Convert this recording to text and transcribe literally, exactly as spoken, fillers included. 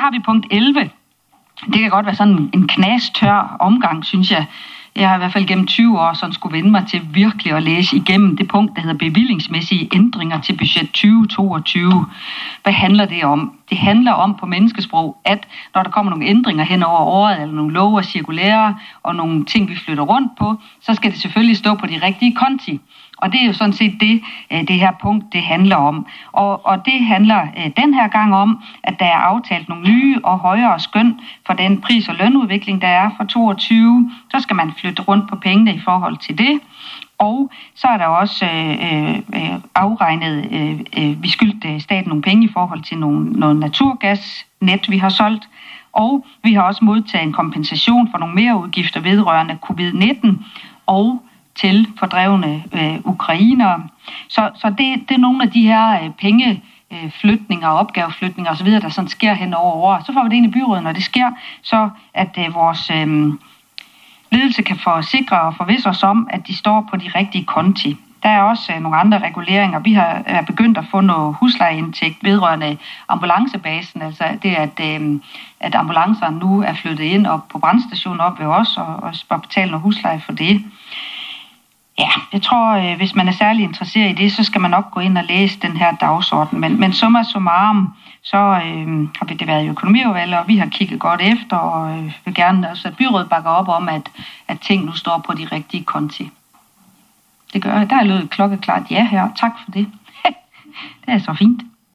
har vi punkt elleve. Det kan godt være sådan en knastør omgang, synes jeg. Jeg har i hvert fald gennem tyve år sådan skulle vende mig til virkelig at læse igennem det punkt, der hedder bevillingsmæssige ændringer til budget tyve toogtyve. Hvad handler det om? Det handler om på menneskesprog, at når der kommer nogle ændringer hen over året, eller nogle love og cirkulære, og nogle ting, vi flytter rundt på, så skal det selvfølgelig stå på de rigtige konti. Og det er jo sådan set det, det her punkt, det handler om. Og, og det handler den her gang om, at der er aftalt nogle nye og højere skøn for den pris- og lønudvikling, der er for toogtyve. Så skal man flytte rundt på pengene i forhold til det. Og så er der også øh, øh, afregnet, øh, øh, vi skyldte staten nogle penge i forhold til nogle, noget naturgasnet, vi har solgt. Og vi har også modtaget en kompensation for nogle mere udgifter vedrørende covid nitten og til fordrevne øh, ukrainere. Så, så det, det er nogle af de her øh, pengeflytninger, opgaveflytninger osv., der sådan sker hen over år. Så får vi det ind i byrådet, når det sker, så at øh, vores øh, ledelse kan forsikre og forvisse os om, at de står på de rigtige konti. Der er også øh, nogle andre reguleringer. Vi har er begyndt at få noget huslejeindtægt vedrørende ambulancebasen, altså det, at, øh, at ambulancerne nu er flyttet ind op på brandstationen op ved os, og, og, og betale noget husleje for det. Ja, jeg tror, øh, hvis man er særlig interesseret i det, så skal man nok gå ind og læse den her dagsorden. Men, men summa summarum, så øh, har vi det været i økonomiudvalget, og vi har kigget godt efter, og øh, vil gerne også, at byrådet bakker op om, at, at ting nu står på de rigtige konti. Det gør jeg. Der er løbet klokkeklart ja her. Tak for det. Det er så fint.